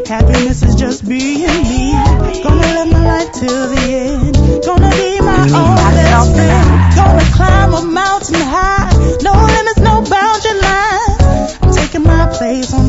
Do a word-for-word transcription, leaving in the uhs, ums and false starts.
Happiness is just being me. Gonna live my life till the end. Gonna be my own best friend. Gonna climb a mountain high. No limits, no boundary line. I'm taking my place on